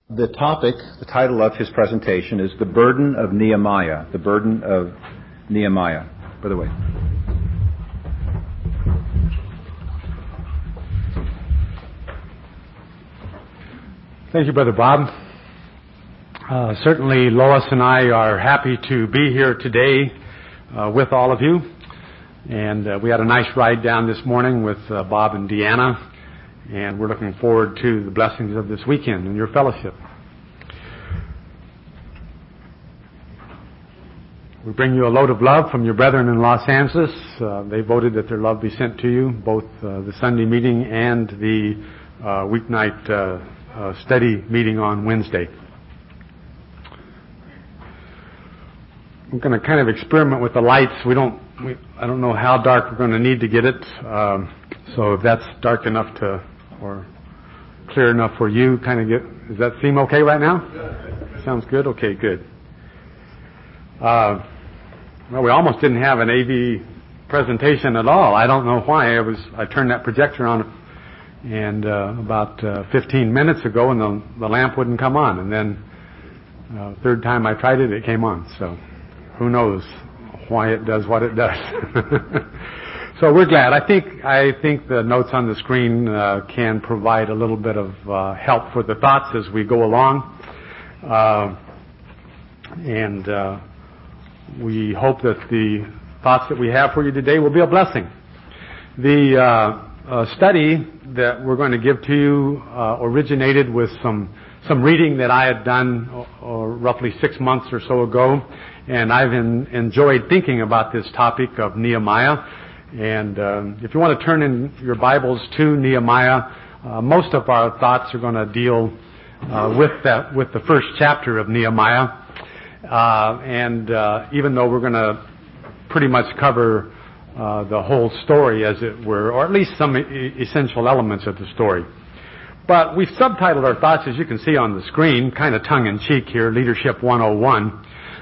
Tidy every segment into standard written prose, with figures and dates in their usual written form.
The topic, the title of his presentation is The Burden of Nehemiah. The Burden of Nehemiah. By the way. Thank you, Brother Bob. Certainly Lois and I are happy to be here today with all of you. And we had a nice ride down this morning with Bob and Deanna. And we're looking forward to the blessings of this weekend and your fellowship. We bring you a load of love from your brethren in Los Angeles. They voted that their love be sent to you, both the Sunday meeting and the weeknight study meeting on Wednesday. We're going to kind of experiment with the lights. I don't know how dark we're going to need to get it. So if that's dark enough or clear enough for you, does that seem okay right now? Sounds good? Okay, good. Well, we almost didn't have an AV presentation at all. I don't know why. I turned that projector on and about 15 minutes ago, and the lamp wouldn't come on. And then third time I tried it, it came on. So who knows why it does what it does. So we're glad. I think the notes on the screen can provide a little bit of help for the thoughts as we go along. And we hope that the thoughts that we have for you today will be a blessing. The study that we're going to give to you originated with some reading that I had done roughly 6 months or so ago. And I've enjoyed thinking about this topic of Nehemiah. And if you want to turn in your Bibles to Nehemiah, most of our thoughts are going to deal with the first chapter of Nehemiah. And even though we're going to pretty much cover the whole story, as it were, or at least some essential elements of the story. But we've subtitled our thoughts, as you can see on the screen, kind of tongue-in-cheek here, Leadership 101.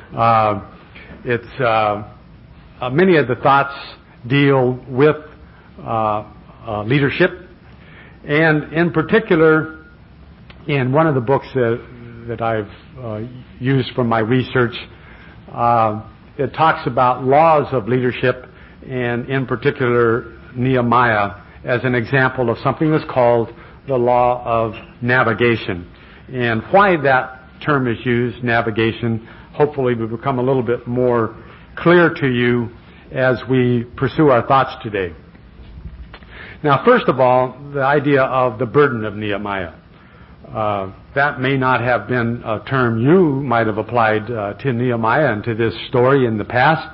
Many of the thoughts deal with leadership, and in particular, in one of the books that I've used for my research, it talks about laws of leadership, and in particular Nehemiah as an example of something that's called the law of navigation. And why that term is used, navigation, hopefully will become a little bit more clear to you as we pursue our thoughts today. Now, first of all, the idea of the burden of Nehemiah. That may not have been a term you might have applied to Nehemiah and to this story in the past.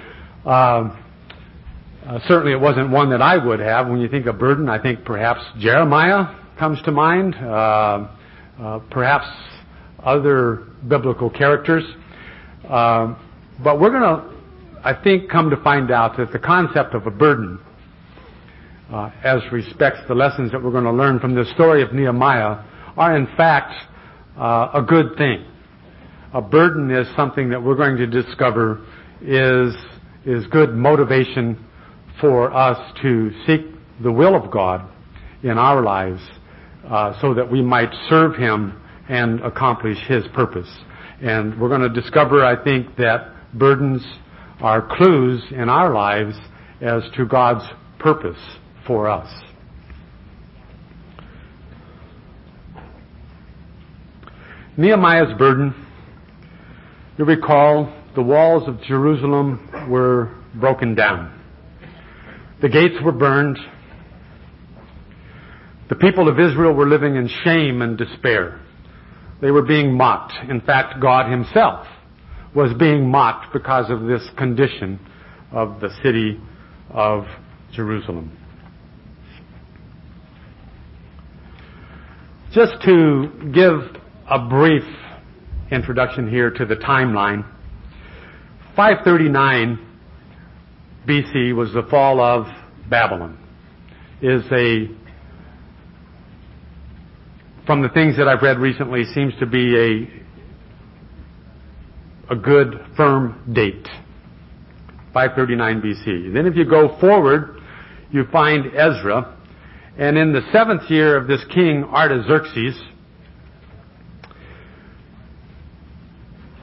Certainly it wasn't one that I would have. When you think of burden, I think perhaps Jeremiah comes to mind, perhaps other biblical characters. But we're going to, I think, come to find out that the concept of a burden, as respects the lessons that we're going to learn from the story of Nehemiah, are in fact a good thing. A burden is something that we're going to discover is good motivation for us to seek the will of God in our lives so that we might serve Him and accomplish His purpose. And we're going to discover, I think, that burdens are clues in our lives as to God's purpose for us. Nehemiah's burden, you recall, the walls of Jerusalem were broken down. The gates were burned. The people of Israel were living in shame and despair. They were being mocked. In fact, God Himself was being mocked because of this condition of the city of Jerusalem. Just to give a brief introduction here to the timeline, 539 BC was the fall of Babylon. From the things that I've read recently, seems to be a good, firm date. 539 BC. Then if you go forward, you find Ezra. And in the 7th year of this king Artaxerxes,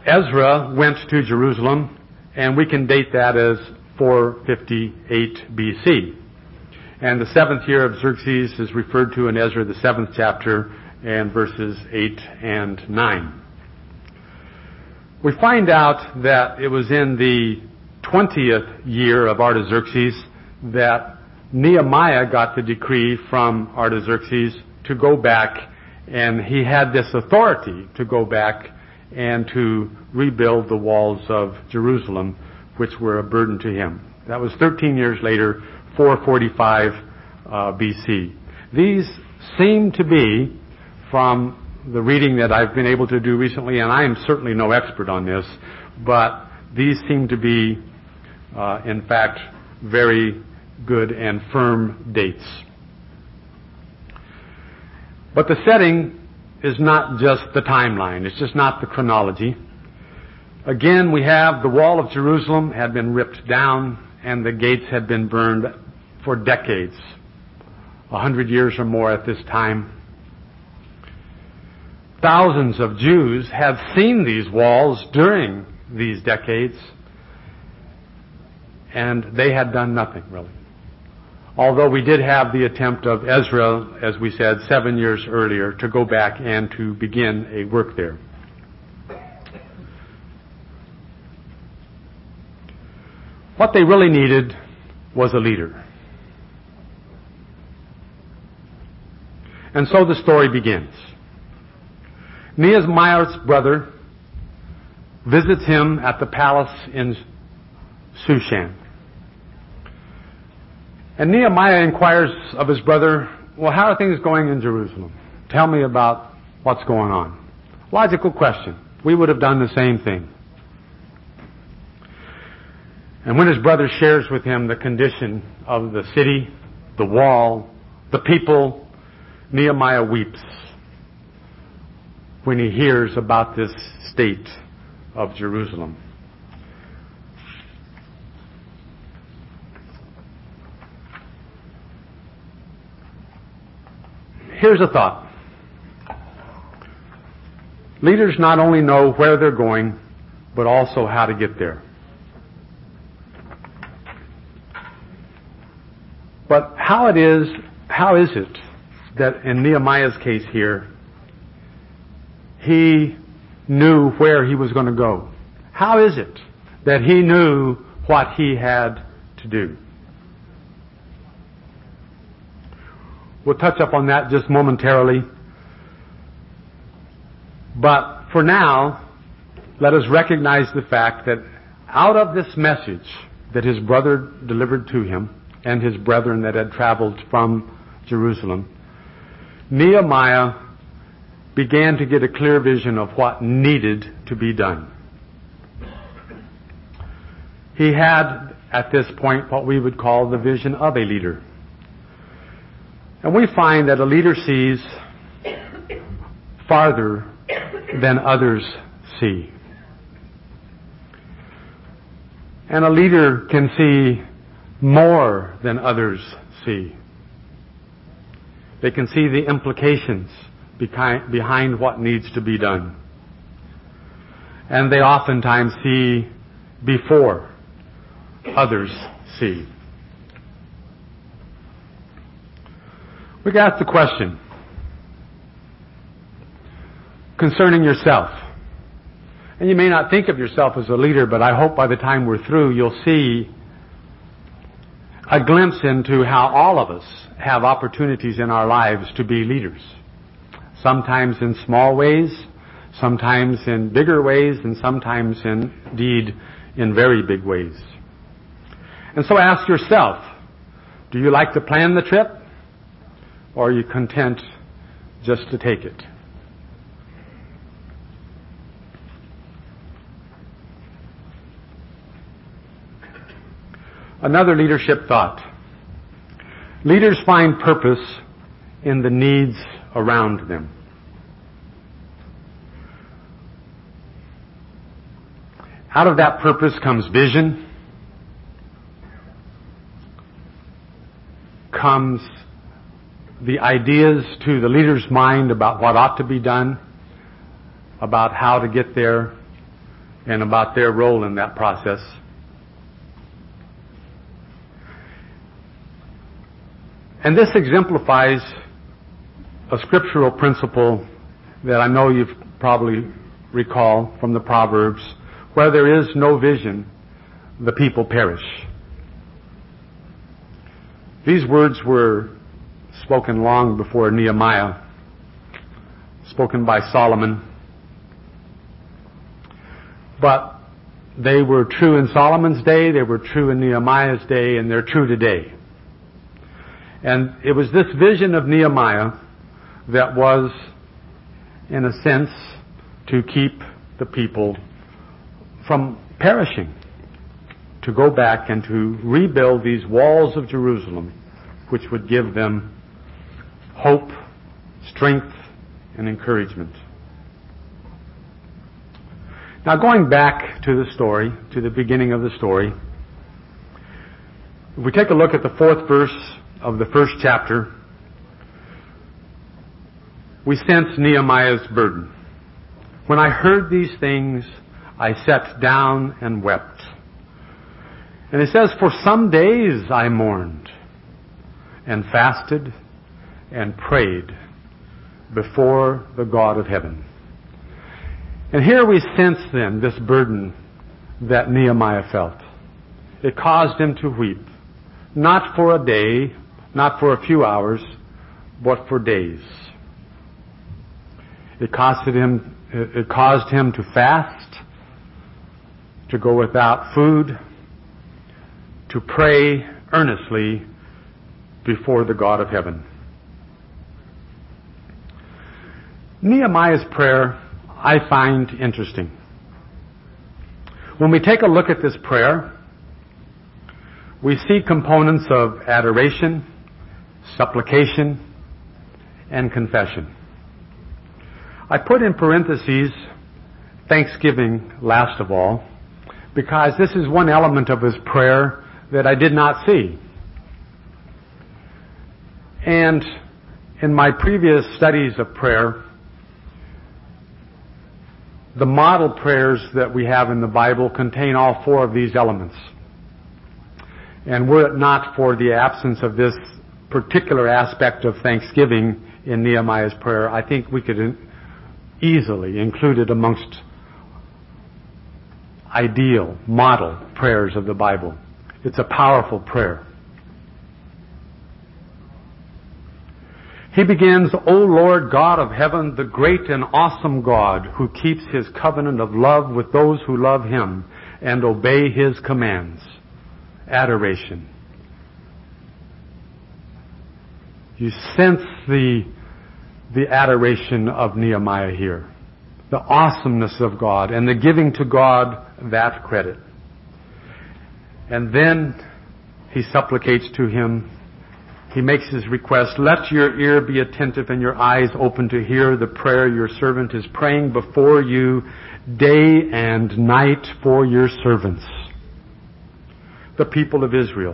Ezra went to Jerusalem, and we can date that as 458 BC. And the 7th year of Xerxes is referred to in Ezra, the 7th chapter, and verses 8 and 9. We find out that it was in the 20th year of Artaxerxes that Nehemiah got the decree from Artaxerxes to go back, and he had this authority to go back and to rebuild the walls of Jerusalem, which were a burden to him. That was 13 years later, 445 BC. These seem to be, from the reading that I've been able to do recently, and I am certainly no expert on this, but these seem to be, in fact, very good and firm dates. But the setting is not just the timeline. It's just not the chronology. Again, we have the wall of Jerusalem had been ripped down and the gates had been burned for decades, 100 years or more at this time. Thousands of Jews have seen these walls during these decades, and they had done nothing, really. Although we did have the attempt of Ezra, as we said, 7 years earlier, to go back and to begin a work there. What they really needed was a leader. And so the story begins. Nehemiah's brother visits him at the palace in Shushan. And Nehemiah inquires of his brother, well, how are things going in Jerusalem? Tell me about what's going on. Logical question. We would have done the same thing. And when his brother shares with him the condition of the city, the wall, the people, Nehemiah weeps when he hears about this state of Jerusalem. Here's a thought. Leaders not only know where they're going, but also how to get there. But how is it that in Nehemiah's case here, he knew where he was going to go? How is it that he knew what he had to do? We'll touch up on that just momentarily. But for now, let us recognize the fact that out of this message that his brother delivered to him and his brethren that had traveled from Jerusalem, Nehemiah began to get a clear vision of what needed to be done. He had, at this point, what we would call the vision of a leader. And we find that a leader sees farther than others see. And a leader can see more than others see. They can see the implications behind what needs to be done. And they oftentimes see before others see. We got the question concerning yourself. And you may not think of yourself as a leader, but I hope by the time we're through, you'll see a glimpse into how all of us have opportunities in our lives to be leaders. Sometimes in small ways, sometimes in bigger ways, and sometimes indeed in very big ways. And so ask yourself, do you like to plan the trip? Or are you content just to take it? Another leadership thought. Leaders find purpose in the needs around them. Out of that purpose comes vision, comes the ideas to the leader's mind about what ought to be done, about how to get there, and about their role in that process. And this exemplifies a scriptural principle that I know you've probably recall from the Proverbs: where there is no vision, the people perish. These words were spoken long before Nehemiah, spoken by Solomon. But they were true in Solomon's day, they were true in Nehemiah's day, and they're true today. And it was this vision of Nehemiah that was, in a sense, to keep the people from perishing, to go back and to rebuild these walls of Jerusalem, which would give them hope, strength, and encouragement. Now, going back to the story, to the beginning of the story, if we take a look at the 4th verse of the 1st chapter, we sense Nehemiah's burden. When I heard these things, I sat down and wept. And it says, for some days I mourned and fasted and prayed before the God of heaven. And here we sense then this burden that Nehemiah felt. It caused him to weep, not for a day, not for a few hours, but for days. It caused him to fast, to go without food, to pray earnestly before the God of heaven. Nehemiah's prayer I find interesting. When we take a look at this prayer, we see components of adoration, supplication, and confession. I put in parentheses thanksgiving last of all, because this is one element of his prayer that I did not see. And in my previous studies of prayer, the model prayers that we have in the Bible contain all 4 of these elements. And were it not for the absence of this particular aspect of thanksgiving in Nehemiah's prayer, I think we could easily include it amongst ideal, model prayers of the Bible. It's a powerful prayer. He begins, O Lord God of heaven, the great and awesome God, who keeps his covenant of love with those who love him and obey his commands. Adoration. You sense the adoration of Nehemiah here. The awesomeness of God and the giving to God that credit. And then he supplicates to him. He makes his request, let your ear be attentive and your eyes open to hear the prayer your servant is praying before you day and night for your servants, the people of Israel.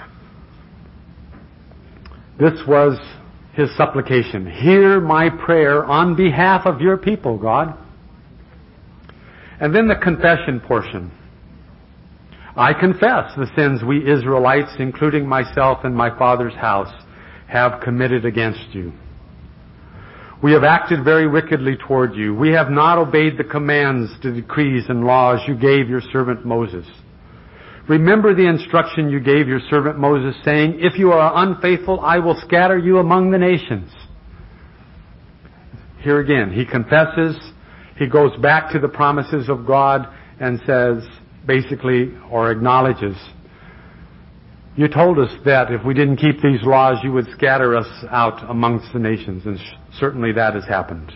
This was his supplication. Hear my prayer on behalf of your people, God. And then the confession portion. I confess the sins we Israelites, including myself and my father's house, have committed against you. We have acted very wickedly toward you. We have not obeyed the commands, the decrees, and laws you gave your servant Moses. Remember the instruction you gave your servant Moses, saying, if you are unfaithful, I will scatter you among the nations. Here again, he confesses. He goes back to the promises of God and says, basically, or acknowledges, you told us that if we didn't keep these laws, you would scatter us out amongst the nations, and certainly that has happened.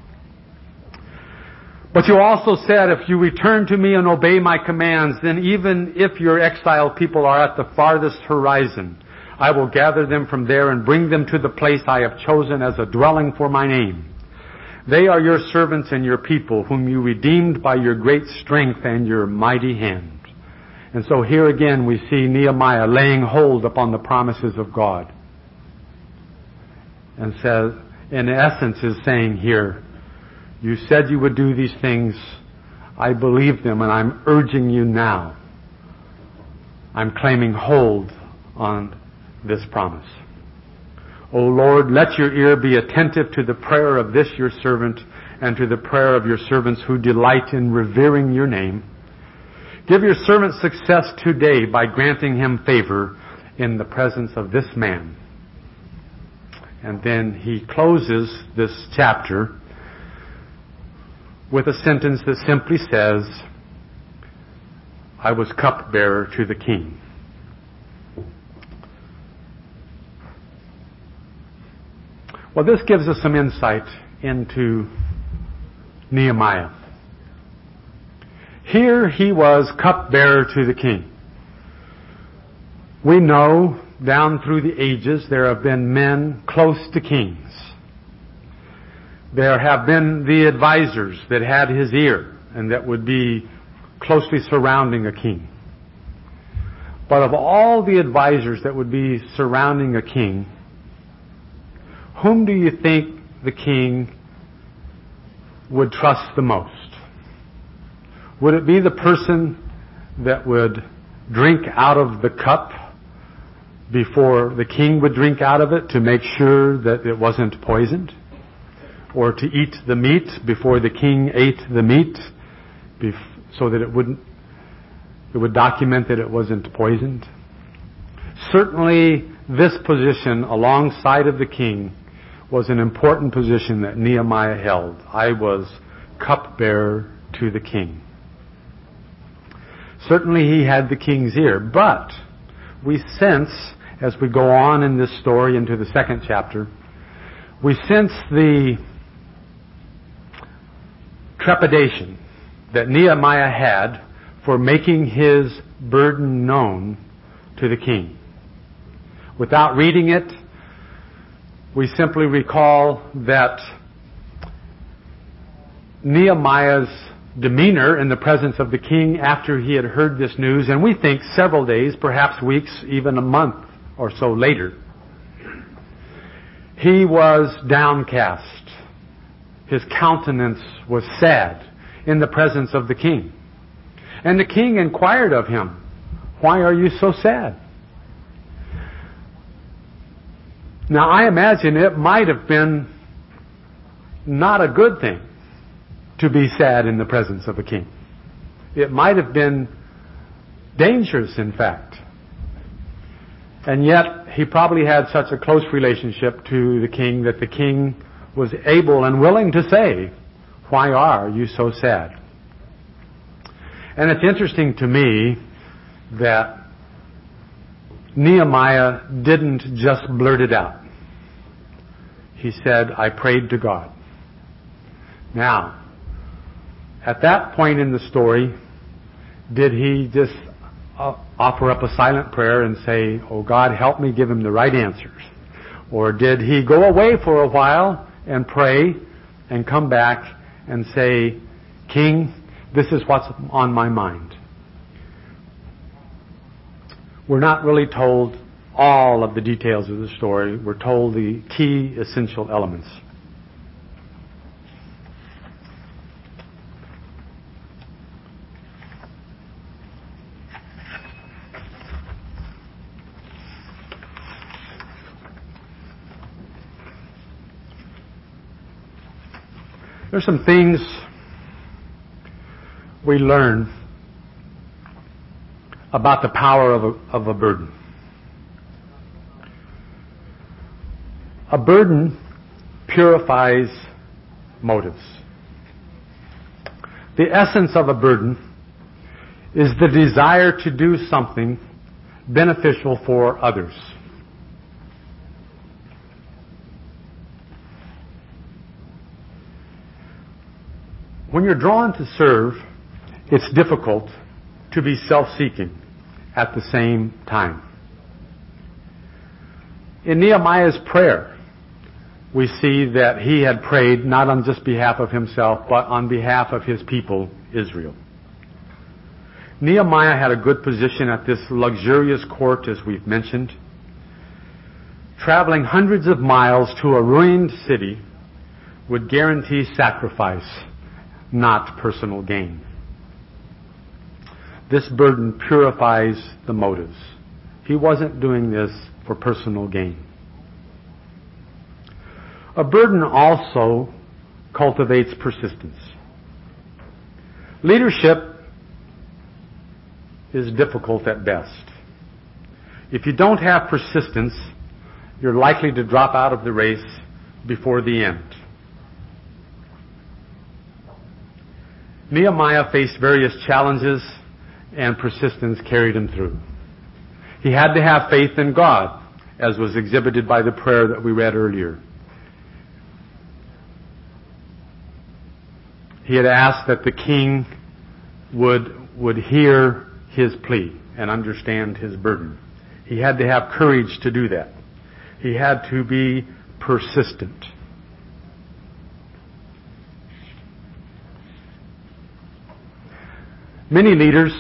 But you also said, if you return to me and obey my commands, then even if your exiled people are at the farthest horizon, I will gather them from there and bring them to the place I have chosen as a dwelling for my name. They are your servants and your people, whom you redeemed by your great strength and your mighty hand. And so here again we see Nehemiah laying hold upon the promises of God. And says, in essence, is saying here, you said you would do these things. I believe them, and I'm urging you now. I'm claiming hold on this promise. O Lord, let your ear be attentive to the prayer of this your servant and to the prayer of your servants who delight in revering your name. Give your servant success today by granting him favor in the presence of this man. And then he closes this chapter with a sentence that simply says, I was cupbearer to the king. Well, this gives us some insight into Nehemiah. Here he was cupbearer to the king. We know down through the ages there have been men close to kings. There have been the advisors that had his ear and that would be closely surrounding a king. But of all the advisors that would be surrounding a king, whom do you think the king would trust the most? Would it be the person that would drink out of the cup before the king would drink out of it to make sure that it wasn't poisoned? Or to eat the meat before the king ate the meat so that it would document that it wasn't poisoned? Certainly this position alongside of the king was an important position that Nehemiah held. I was cupbearer to the king. Certainly he had the king's ear, but we sense, as we go on in this story into the second chapter, we sense the trepidation that Nehemiah had for making his burden known to the king. Without reading it, we simply recall that Nehemiah's demeanor in the presence of the king after he had heard this news, and we think several days, perhaps weeks, even a month or so later, he was downcast. His countenance was sad in the presence of the king. And the king inquired of him, "Why are you so sad?" Now, I imagine it might have been not a good thing to be sad in the presence of a king. It might have been dangerous, in fact. And yet, he probably had such a close relationship to the king that the king was able and willing to say, "Why are you so sad?" And it's interesting to me that Nehemiah didn't just blurt it out. He said, "I prayed to God." Now, at that point in the story, did he just offer up a silent prayer and say, "Oh God, help me give him the right answers"? Or did he go away for a while and pray and come back and say, "King, this is what's on my mind"? We're not really told all of the details of the story. We're told the key essential elements. There's some things we learn about the power of a burden. A burden purifies motives. The essence of a burden is the desire to do something beneficial for others. When you're drawn to serve, it's difficult to be self-seeking at the same time. In Nehemiah's prayer, we see that he had prayed not on just behalf of himself, but on behalf of his people, Israel. Nehemiah had a good position at this luxurious court, as we've mentioned. Traveling hundreds of miles to a ruined city would guarantee sacrifice, not personal gain. this burden purifies the motives. He wasn't doing this for personal gain. A burden also cultivates persistence. Leadership is difficult at best. If you don't have persistence, you're likely to drop out of the race before the end. Nehemiah faced various challenges, and persistence carried him through. He had to have faith in God, as was exhibited by the prayer that we read earlier. He had asked that the king would hear his plea and understand his burden. He had to have courage to do that. He had to be persistent. Many leaders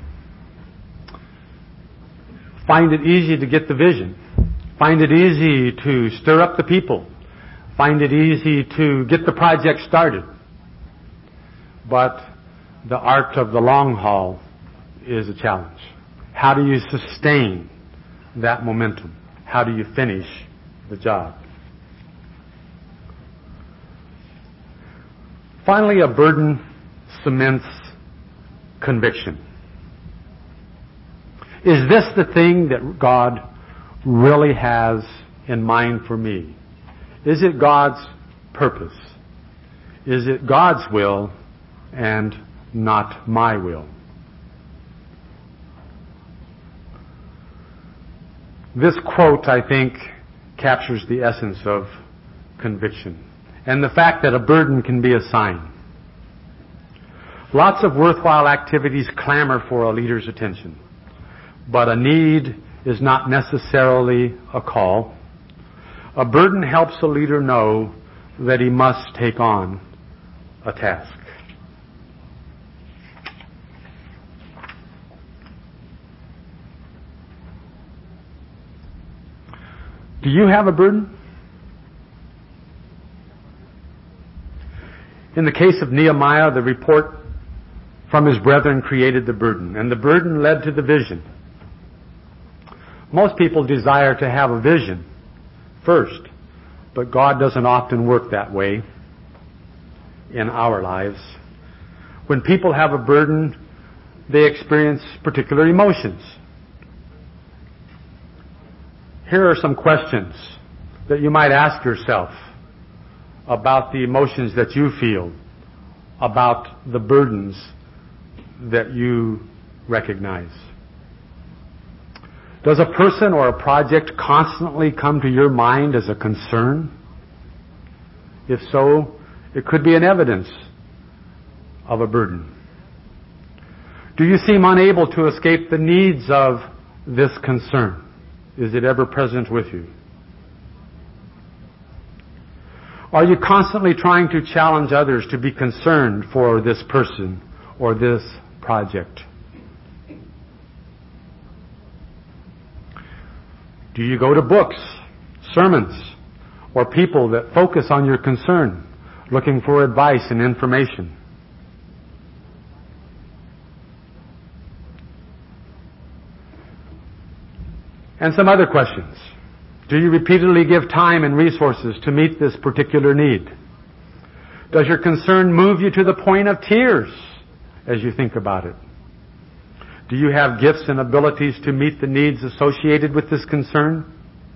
find it easy to get the vision, find it easy to stir up the people, find it easy to get the project started. But the art of the long haul is a challenge. How do you sustain that momentum? How do you finish the job? Finally, a burden cements conviction. Is this the thing that God really has in mind for me? Is it God's purpose? Is it God's will and not my will? This quote, I think, captures the essence of conviction and the fact that a burden can be a sign. Lots of worthwhile activities clamor for a leader's attention, but a need is not necessarily a call. A burden helps a leader know that he must take on a task. Do you have a burden? In the case of Nehemiah, the report from his brethren created the burden, and the burden led to the vision. Most people desire to have a vision first, but God doesn't often work that way in our lives. When people have a burden, they experience particular emotions. Here are some questions that you might ask yourself about the emotions that you feel, about the burdens that you recognize. Does a person or a project constantly come to your mind as a concern? If so, it could be an evidence of a burden. Do you seem unable to escape the needs of this concern? Is it ever present with you? Are you constantly trying to challenge others to be concerned for this person or this project? Do you go to books, sermons, or people that focus on your concern, looking for advice and information? And some other questions. Do you repeatedly give time and resources to meet this particular need? Does your concern move you to the point of tears as you think about it? Do you have gifts and abilities to meet the needs associated with this concern?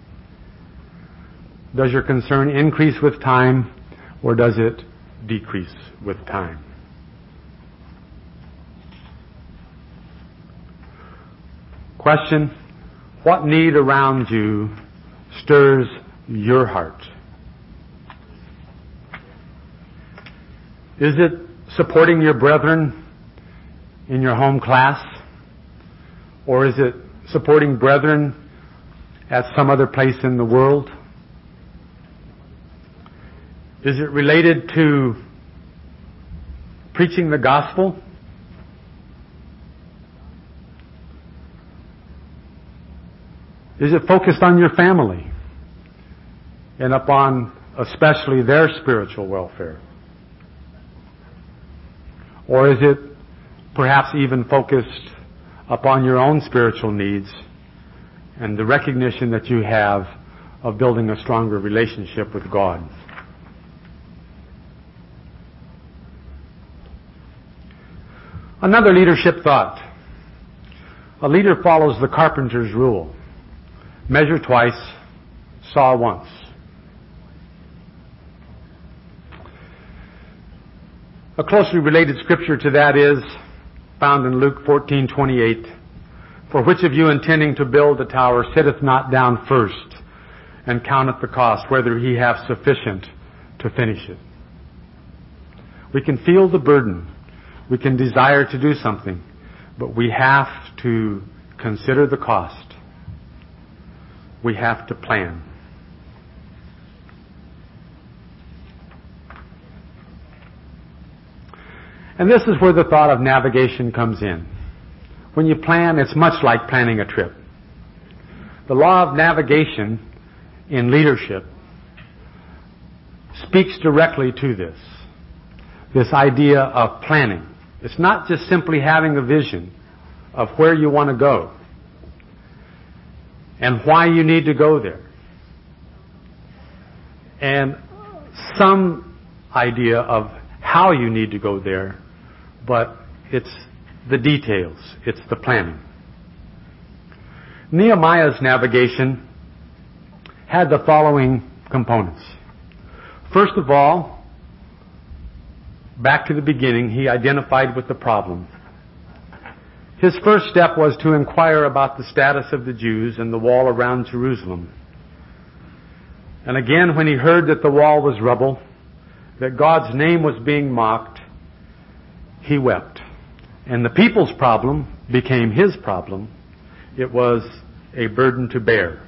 Does your concern increase with time, or does it decrease with time? Question: what need around you stirs your heart? Is it supporting your brethren in your home class? Or is it supporting brethren at some other place in the world? Is it related to preaching the gospel? Is it focused on your family and upon especially their spiritual welfare? Or is it perhaps even focused upon your own spiritual needs and the recognition that you have of building a stronger relationship with God. Another leadership thought. A leader follows the carpenter's rule. Measure twice, saw once. A closely related scripture to that is found in Luke 14:28. For which of you intending to build a tower sitteth not down first and counteth the cost, whether he have sufficient to finish it? We can feel the burden. We can desire to do something, but we have to consider the cost. We have to plan. And this is where the thought of navigation comes in. When you plan, it's much like planning a trip. The law of navigation in leadership speaks directly to this idea of planning. It's not just simply having a vision of where you want to go and why you need to go there, and some idea of how you need to go there, but it's the details, it's the planning. Nehemiah's navigation had the following components. First of all, back to the beginning, he identified with the problem. His first step was to inquire about the status of the Jews and the wall around Jerusalem. And again, when he heard that the wall was rubble, that God's name was being mocked, he wept. And the people's problem became his problem. It was a burden to bear.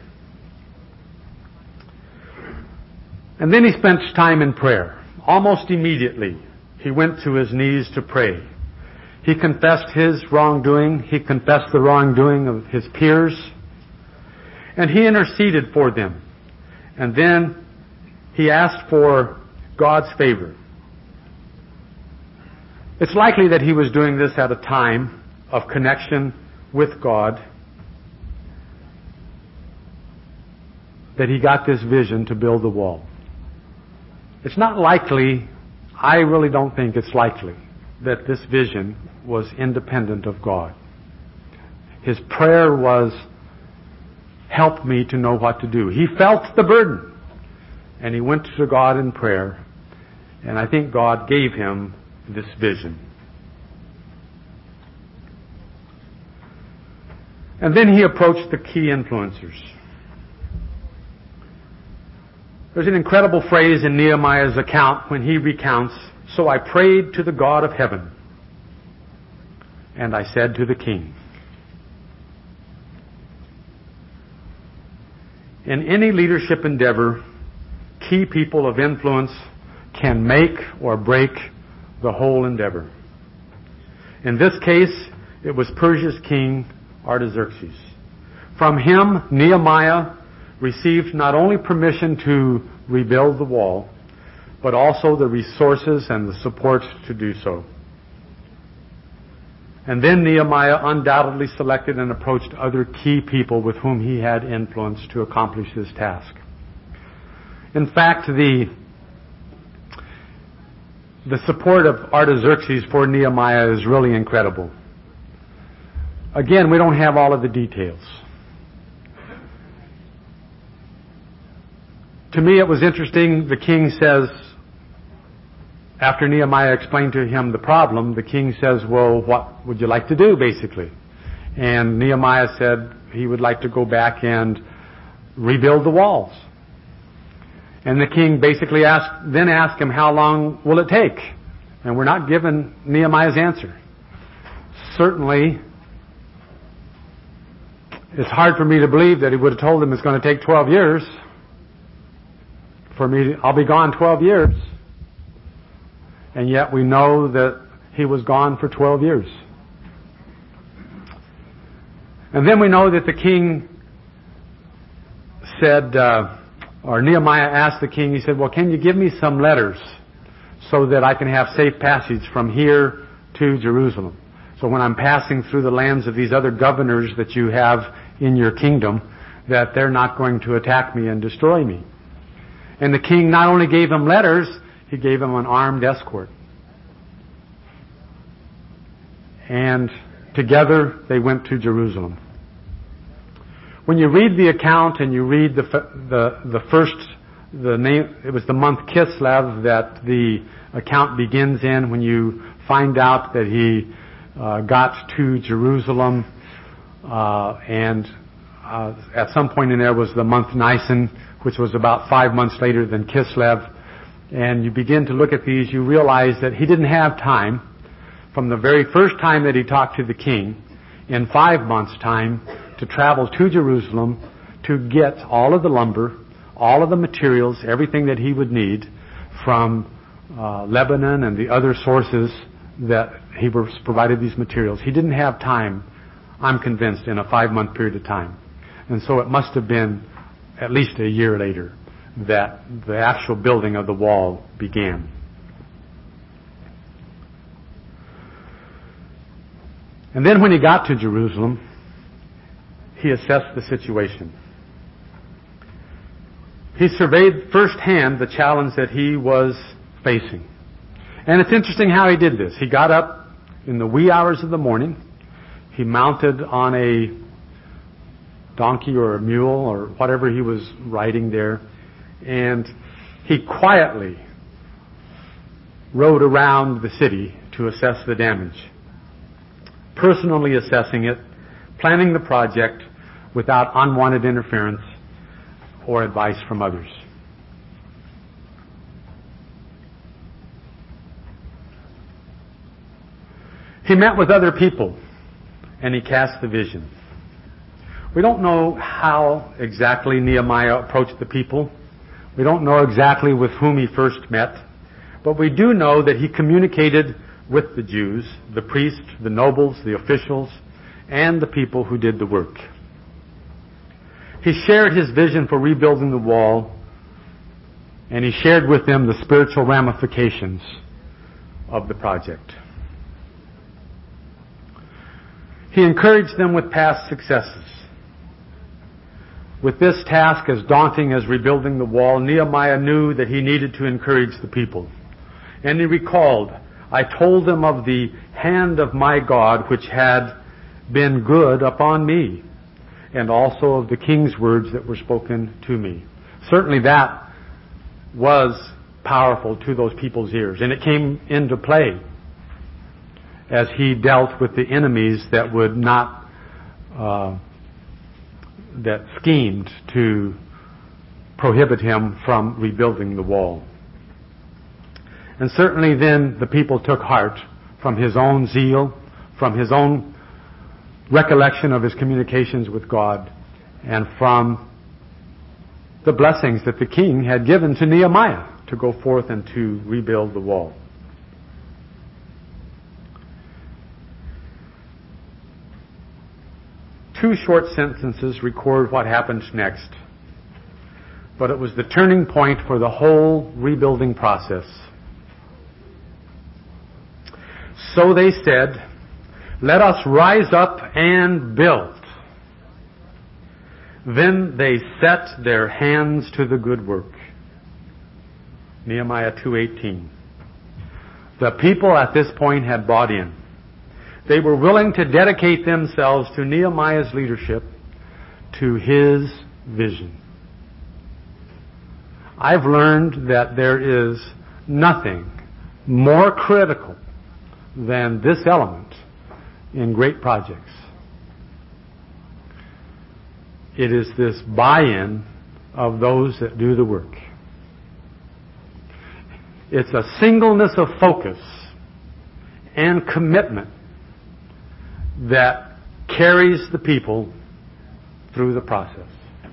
And then he spent time in prayer. Almost immediately, he went to his knees to pray. He confessed his wrongdoing. He confessed the wrongdoing of his peers. And he interceded for them. And then he asked for God's favor. It's likely that he was doing this at a time of connection with God, that he got this vision to build the wall. It's not likely, I really don't think it's likely, that this vision was independent of God. His prayer was, help me to know what to do. He felt the burden, and he went to God in prayer, and I think God gave him this vision. And then he approached the key influencers. There's an incredible phrase in Nehemiah's account when he recounts, so I prayed to the God of heaven, and I said to the king. In any leadership endeavor, key people of influence can make or break the whole endeavor. In this case, it was Persia's king, Artaxerxes. From him, Nehemiah received not only permission to rebuild the wall, but also the resources and the support to do so. And then Nehemiah undoubtedly selected and approached other key people with whom he had influence to accomplish his task. In fact, the support of Artaxerxes for Nehemiah is really incredible. Again, we don't have all of the details. To me, it was interesting. The king says, after Nehemiah explained to him the problem, the king says, well, what would you like to do, basically? And Nehemiah said he would like to go back and rebuild the walls. And the king basically asked him, how long will it take? And we're not given Nehemiah's answer. Certainly, it's hard for me to believe that he would have told him it's going to take 12 years. I'll be gone 12 years. And yet we know that he was gone for 12 years. And then we know that the king said, or Nehemiah asked the king, he said, well, can you give me some letters so that I can have safe passage from here to Jerusalem? So when I'm passing through the lands of these other governors that you have in your kingdom, that they're not going to attack me and destroy me. And the king not only gave him letters, he gave him an armed escort. And together they went to Jerusalem. When you read the account and you read the name, it was the month Kislev that the account begins in, when you find out that he got to Jerusalem, and at some point in there was the month Nisan, which was about 5 months later than Kislev. And you begin to look at these, you realize that he didn't have time from the very first time that he talked to the king in 5 months' time to travel to Jerusalem to get all of the lumber, all of the materials, everything that he would need from Lebanon and the other sources that he was provided these materials. He didn't have time, I'm convinced, in a 5-month period of time. And so it must have been at least a year later that the actual building of the wall began. And then when he got to Jerusalem, he assessed the situation. He surveyed firsthand the challenge that he was facing. And it's interesting how he did this. He got up in the wee hours of the morning. He mounted on a donkey or a mule or whatever he was riding there. And he quietly rode around the city to assess the damage, personally assessing it, planning the project without unwanted interference or advice from others. He met with other people and he cast the vision. We don't know how exactly Nehemiah approached the people. We don't know exactly with whom he first met. But we do know that he communicated with the Jews, the priests, the nobles, the officials, and the people who did the work. He shared his vision for rebuilding the wall, and he shared with them the spiritual ramifications of the project. He encouraged them with past successes. With this task as daunting as rebuilding the wall, Nehemiah knew that he needed to encourage the people. And he recalled, I told them of the hand of my God which had been good upon me, and also of the king's words that were spoken to me. Certainly that was powerful to those people's ears, and it came into play as he dealt with the enemies that would not, that schemed to prohibit him from rebuilding the wall. And certainly then the people took heart from his own zeal, from his own recollection of his communications with God, and from the blessings that the king had given to Nehemiah to go forth and to rebuild the wall. Two short sentences record what happened next, but it was the turning point for the whole rebuilding process. So they said, let us rise up and build. Then they set their hands to the good work. Nehemiah 2:18. The people at this point had bought in. They were willing to dedicate themselves to Nehemiah's leadership, to his vision. I've learned that there is nothing more critical than this element in great projects. It is this buy-in of those that do the work. It's a singleness of focus and commitment that carries the people through the process.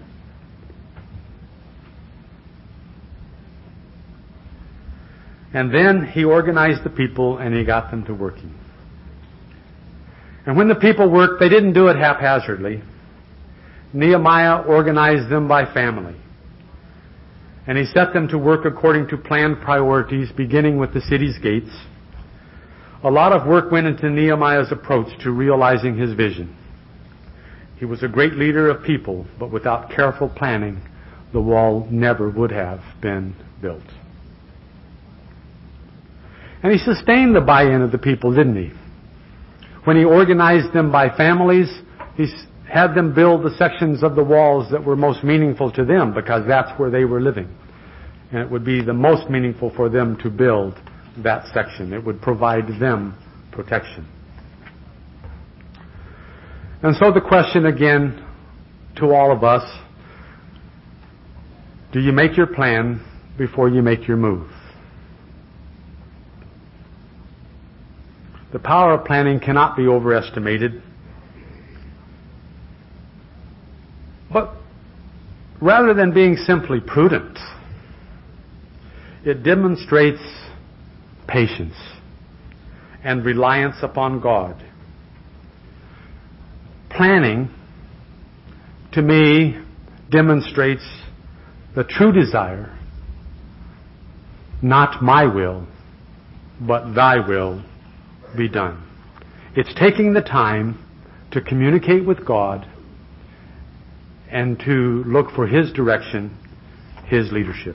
And then he organized the people and he got them to working. And when the people worked, they didn't do it haphazardly. Nehemiah organized them by family. And he set them to work according to planned priorities, beginning with the city's gates. A lot of work went into Nehemiah's approach to realizing his vision. He was a great leader of people, but without careful planning, the wall never would have been built. And he sustained the buy-in of the people, didn't he? When he organized them by families, he had them build the sections of the walls that were most meaningful to them, because that's where they were living. And it would be the most meaningful for them to build that section. It would provide them protection. And so the question again to all of us, do you make your plan before you make your move? The power of planning cannot be overestimated. But rather than being simply prudent, it demonstrates patience and reliance upon God. Planning, to me, demonstrates the true desire, not my will, but thy will be done. It's taking the time to communicate with God and to look for His direction, His leadership.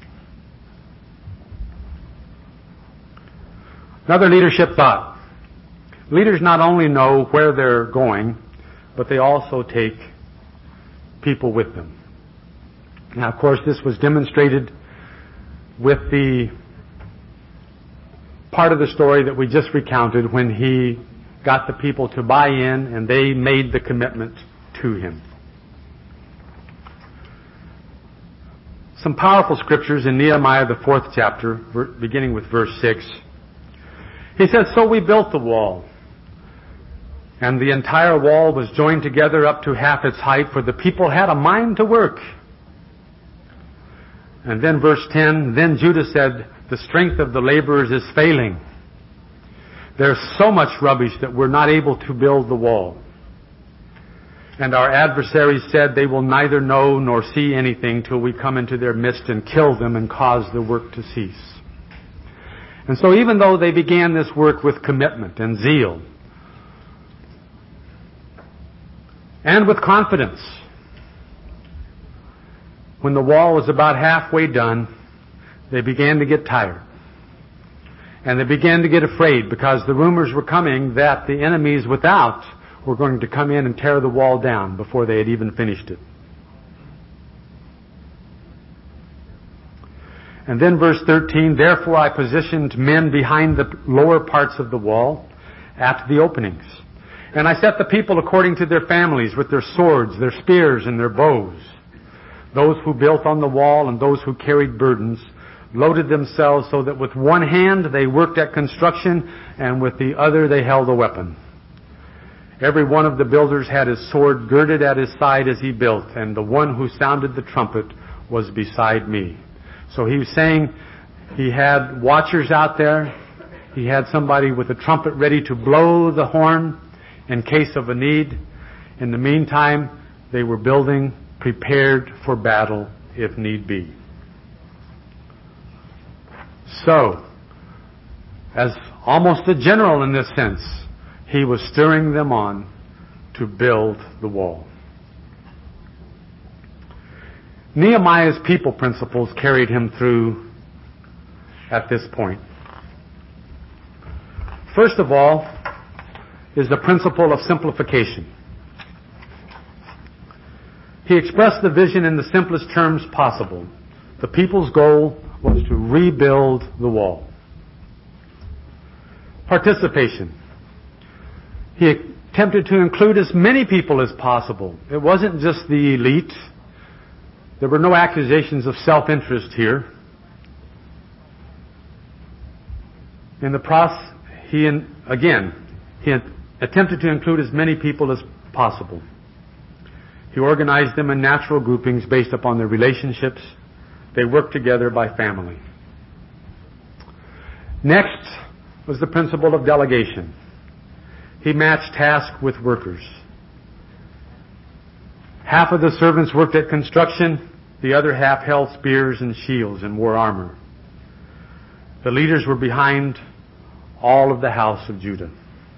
Another leadership thought. Leaders not only know where they're going, but they also take people with them. Now, of course, this was demonstrated with the part of the story that we just recounted when he got the people to buy in and they made the commitment to him. Some powerful scriptures in Nehemiah, the 4th chapter, beginning with verse 6. He says, "So we built the wall, and the entire wall was joined together up to half its height, for the people had a mind to work." And then verse 10, "Then Judah said, the strength of the laborers is failing. There's so much rubbish that we're not able to build the wall. And our adversaries said they will neither know nor see anything till we come into their midst and kill them and cause the work to cease." And so even though they began this work with commitment and zeal, and with confidence, when the wall was about halfway done, they began to get tired. And they began to get afraid because the rumors were coming that the enemies without were going to come in and tear the wall down before they had even finished it. And then verse 13, "Therefore I positioned men behind the lower parts of the wall at the openings. And I set the people according to their families with their swords, their spears, and their bows. Those who built on the wall and those who carried burdens loaded themselves so that with one hand they worked at construction and with the other they held a weapon. Every one of the builders had his sword girded at his side as he built, and the one who sounded the trumpet was beside me." So he was saying he had watchers out there. He had somebody with a trumpet ready to blow the horn in case of a need. In the meantime, they were building, prepared for battle if need be. So, as almost a general in this sense, he was stirring them on to build the wall. Nehemiah's people principles carried him through at this point. First of all is the principle of simplification. He expressed the vision in the simplest terms possible. The people's goal was to rebuild the wall. Participation. He attempted to include as many people as possible. It wasn't just the elite. There were no accusations of self-interest here. In the process, he attempted to include as many people as possible. He organized them in natural groupings based upon their relationships. They worked together by family. Next was the principle of delegation. He matched task with workers. Half of the servants worked at construction, the other half held spears and shields and wore armor. The leaders were behind all of the house of Judah.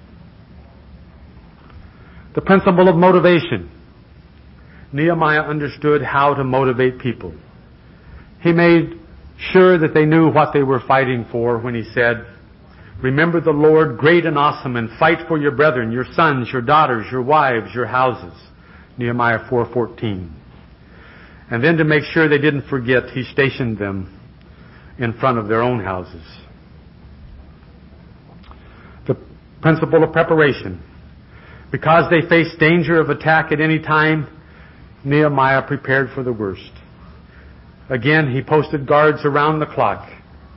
The principle of motivation. Nehemiah understood how to motivate people. He made sure that they knew what they were fighting for when he said, "Remember the Lord great and awesome, and fight for your brethren, your sons, your daughters, your wives, your houses." Nehemiah 4:14. And then to make sure they didn't forget, he stationed them in front of their own houses. The principle of preparation. Because they faced danger of attack at any time, Nehemiah prepared for the worst. Again, he posted guards around the clock.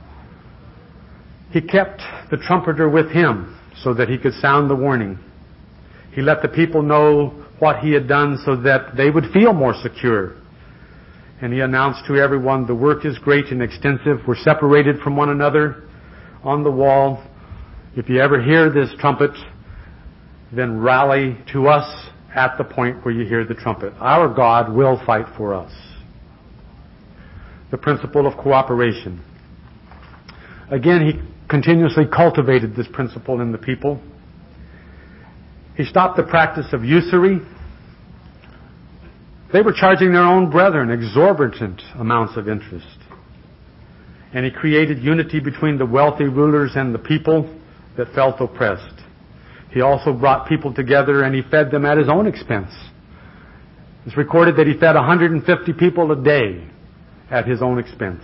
He kept the trumpeter with him so that he could sound the warning. He let the people know what he had done so that they would feel more secure. And he announced to everyone, "The work is great and extensive. We're separated from one another on the wall. If you ever hear this trumpet, then rally to us at the point where you hear the trumpet. Our God will fight for us." The principle of cooperation. Again, he continuously cultivated this principle in the people. He stopped the practice of usury. They were charging their own brethren exorbitant amounts of interest. And he created unity between the wealthy rulers and the people that felt oppressed. He also brought people together and he fed them at his own expense. It's recorded that he fed 150 people a day at his own expense.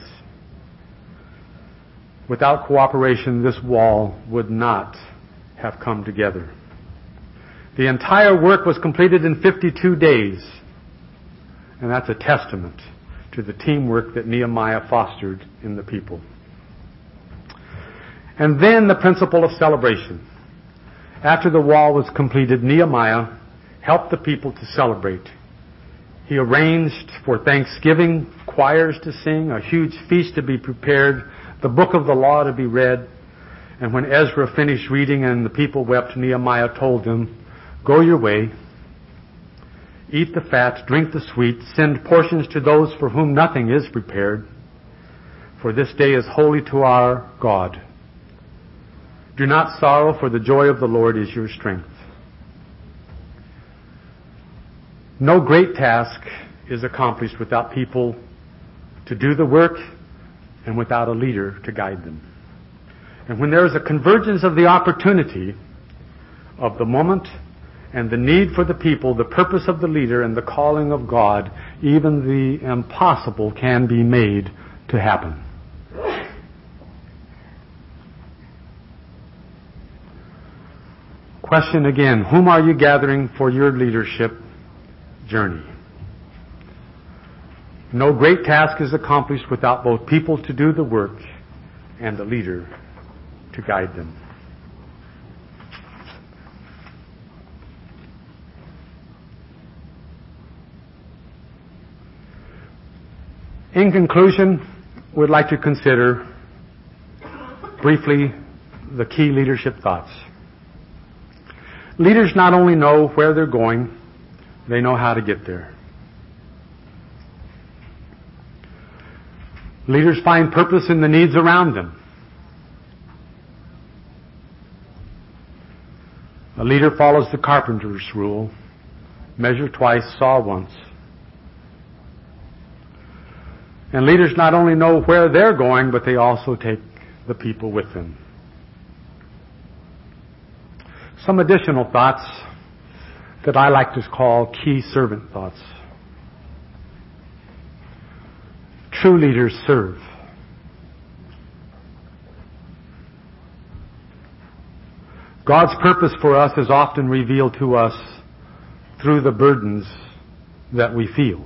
Without cooperation, this wall would not have come together. The entire work was completed in 52 days. And that's a testament to the teamwork that Nehemiah fostered in the people. And then the principle of celebration. After the wall was completed, Nehemiah helped the people to celebrate. He arranged for Thanksgiving, choirs to sing, a huge feast to be prepared, the book of the law to be read. And when Ezra finished reading and the people wept, Nehemiah told them, "Go your way. Eat the fat, drink the sweet, send portions to those for whom nothing is prepared. For this day is holy to our God. Do not sorrow, for the joy of the Lord is your strength." No great task is accomplished without people to do the work and without a leader to guide them. And when there is a convergence of the opportunity of the moment and the need for the people, the purpose of the leader, and the calling of God, even the impossible can be made to happen. Question again, whom are you gathering for your leadership journey? No great task is accomplished without both people to do the work and a leader to guide them. In conclusion, we'd like to consider briefly the key leadership thoughts. Leaders not only know where they're going, they know how to get there. Leaders find purpose in the needs around them. A leader follows the carpenter's rule, measure twice, saw once. And leaders not only know where they're going, but they also take the people with them. Some additional thoughts that I like to call key servant thoughts. True leaders serve. God's purpose for us is often revealed to us through the burdens that we feel.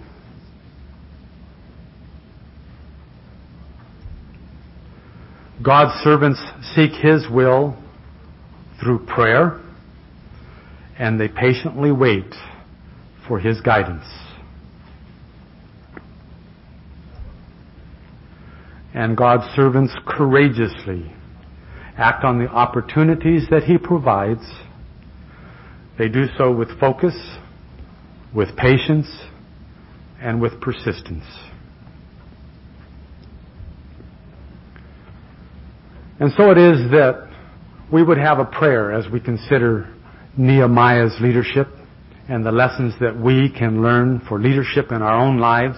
God's servants seek His will through prayer, and they patiently wait for His guidance. And God's servants courageously act on the opportunities that He provides. They do so with focus, with patience, and with persistence. And so it is that we would have a prayer as we consider Nehemiah's leadership and the lessons that we can learn for leadership in our own lives.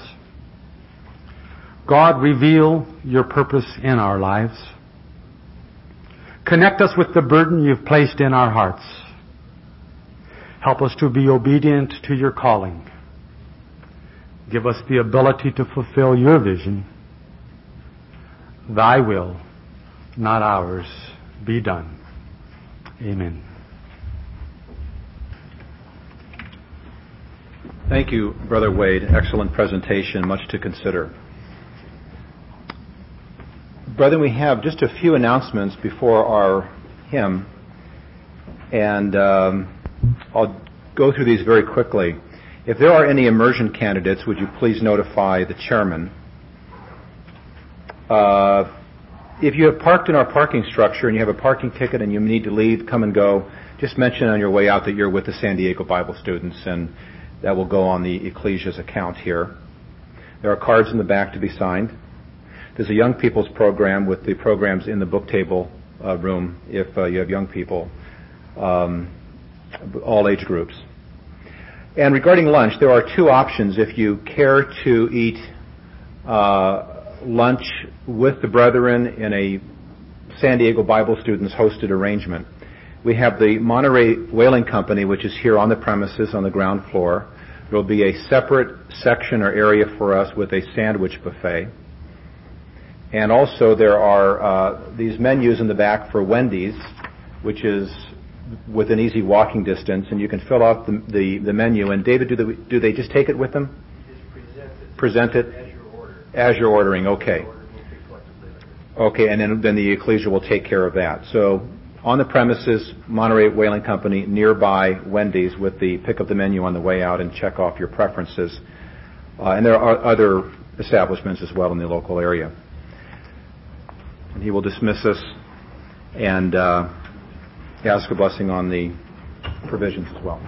God, reveal your purpose in our lives. Connect us with the burden you've placed in our hearts. Help us to be obedient to your calling. Give us the ability to fulfill your vision. Thy will, not ours, be done. Amen. Thank you, Brother Wade. Excellent presentation, much to consider. Brethren, we have just a few announcements before our hymn, and I'll go through these very quickly. If there are any immersion candidates, would you please notify the chairman? If you have parked in our parking structure and you have a parking ticket and you need to leave, come and go, just mention on your way out that you're with the San Diego Bible students, and that will go on the Ecclesia's account here. There are cards in the back to be signed. There's a young people's program with the programs in the book table room if you have young people, all age groups. And regarding lunch, there are two options if you care to eat lunch with the brethren in a San Diego Bible Students hosted arrangement. We have the Monterey Whaling Company, which is here on the premises on the ground floor. There will be a separate section or area for us with a sandwich buffet. And also there are these menus in the back for Wendy's, which is within easy walking distance, and you can fill out the menu. And David, do they just take it with them? Just present it as you're ordering. As you're ordering, okay. Okay, and then the Ecclesia will take care of that. So on the premises, Monterey Whaling Company, nearby Wendy's, with the pick up the menu on the way out and check off your preferences. And there are other establishments as well in the local area. And he will dismiss us and ask a blessing on the provisions as well.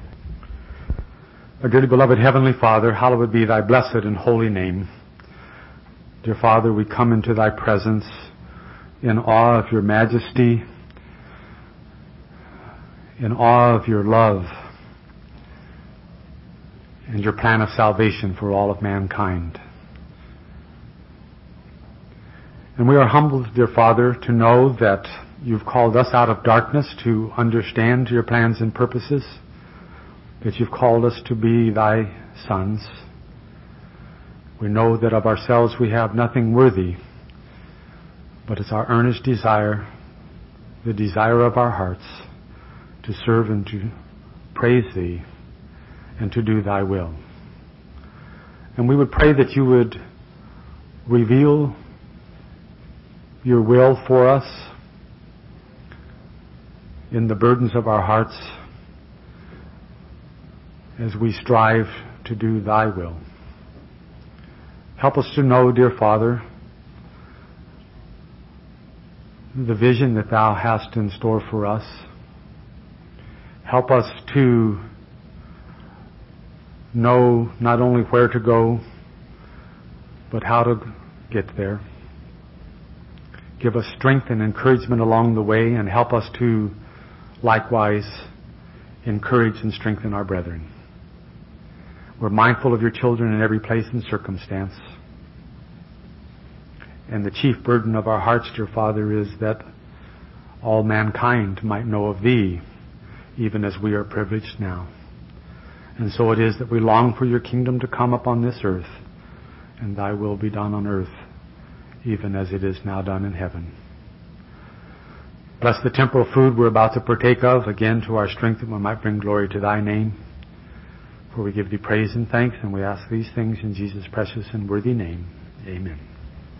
Our dearly beloved Heavenly Father, hallowed be thy blessed and holy name. Dear Father, we come into thy presence in awe of your majesty, in awe of your love, and your plan of salvation for all of mankind. And we are humbled, dear Father, to know that you've called us out of darkness to understand your plans and purposes, that you've called us to be thy sons. We know that of ourselves we have nothing worthy, but it's our earnest desire, the desire of our hearts, to serve and to praise thee and to do thy will. And we would pray that you would reveal your will for us in the burdens of our hearts as we strive to do thy will. Help us to know, dear Father, the vision that thou hast in store for us. Help us to know not only where to go, but how to get there. Give us strength and encouragement along the way, and help us to likewise encourage and strengthen our brethren. We're mindful of your children in every place and circumstance. And the chief burden of our hearts, dear Father, is that all mankind might know of thee, even as we are privileged now. And so it is that we long for your kingdom to come upon this earth, and thy will be done on earth, even as it is now done in heaven. Bless the temporal food we're about to partake of, again to our strength, that we might bring glory to thy name. For we give thee praise and thanks, and we ask these things in Jesus' precious and worthy name. Amen.